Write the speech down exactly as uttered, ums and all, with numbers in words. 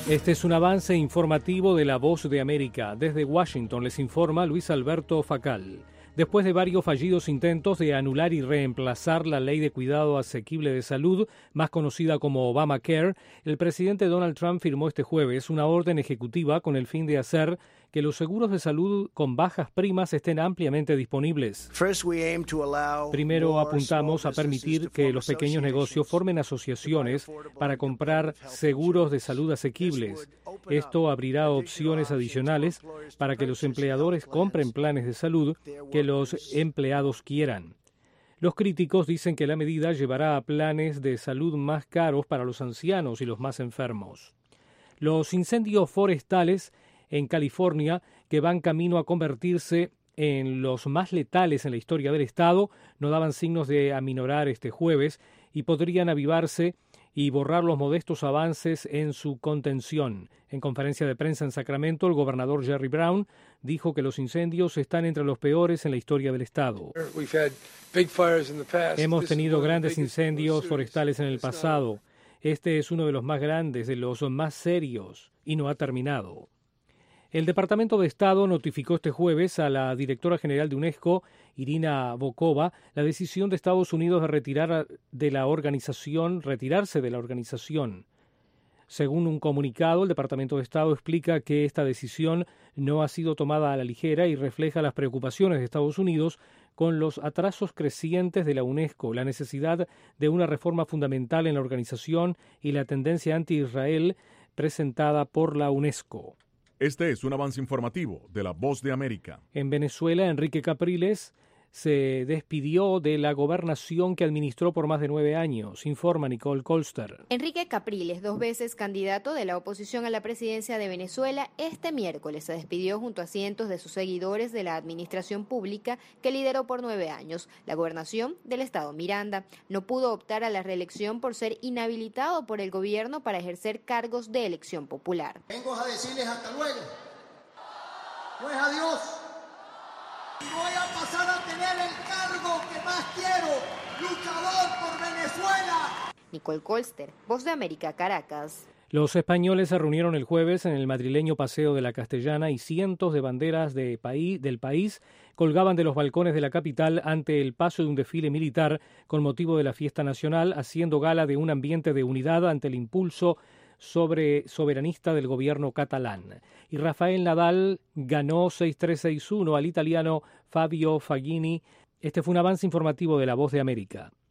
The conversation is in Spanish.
Este es un avance informativo de La Voz de América. Desde Washington les informa Luis Alberto Facal. Después de varios fallidos intentos de anular y reemplazar la Ley de Cuidado Asequible de Salud, más conocida como Obamacare, el presidente Donald Trump firmó este jueves una orden ejecutiva con el fin de hacer que los seguros de salud con bajas primas estén ampliamente disponibles. Primero apuntamos a permitir que los pequeños negocios formen asociaciones para comprar seguros de salud asequibles. Esto abrirá opciones adicionales para que los empleadores compren planes de salud que los empleados quieran. Los críticos dicen que la medida llevará a planes de salud más caros para los ancianos y los más enfermos. Los incendios forestales en California, que van camino a convertirse en los más letales en la historia del estado, no daban signos de aminorar este jueves y podrían avivarse y borrar los modestos avances en su contención. En conferencia de prensa en Sacramento, el gobernador Jerry Brown dijo que los incendios están entre los peores en la historia del estado. Hemos tenido grandes incendios forestales en el pasado. Este es uno de los más grandes, de los más serios, y no ha terminado. El Departamento de Estado notificó este jueves a la directora general de UNESCO, Irina Bokova, la decisión de Estados Unidos de retirar de la organización, retirarse de la organización. Según un comunicado, el Departamento de Estado explica que esta decisión no ha sido tomada a la ligera y refleja las preocupaciones de Estados Unidos con los atrasos crecientes de la UNESCO, la necesidad de una reforma fundamental en la organización y la tendencia anti-Israel presentada por la UNESCO. Este es un avance informativo de La Voz de América. En Venezuela, Enrique Capriles se despidió de la gobernación que administró por más de nueve años, informa Nicole Colster. Enrique Capriles, dos veces candidato de la oposición a la presidencia de Venezuela, este miércoles se despidió junto a cientos de sus seguidores de la administración pública que lideró por nueve años. La gobernación del estado Miranda no pudo optar a la reelección por ser inhabilitado por el gobierno para ejercer cargos de elección popular. Vengo a decirles hasta luego. No es adiós. Voy a pasar a tener el cargo que más quiero, luchador por Venezuela. Nicole Colster, Voz de América, Caracas. Los españoles se reunieron el jueves en el madrileño Paseo de la Castellana y cientos de banderas de país, del país colgaban de los balcones de la capital ante el paso de un desfile militar con motivo de la fiesta nacional, haciendo gala de un ambiente de unidad ante el impulso sobre soberanista del gobierno catalán. Y Rafael Nadal ganó seis tres seis uno al italiano Fabio Fognini. Este fue un avance informativo de La Voz de América.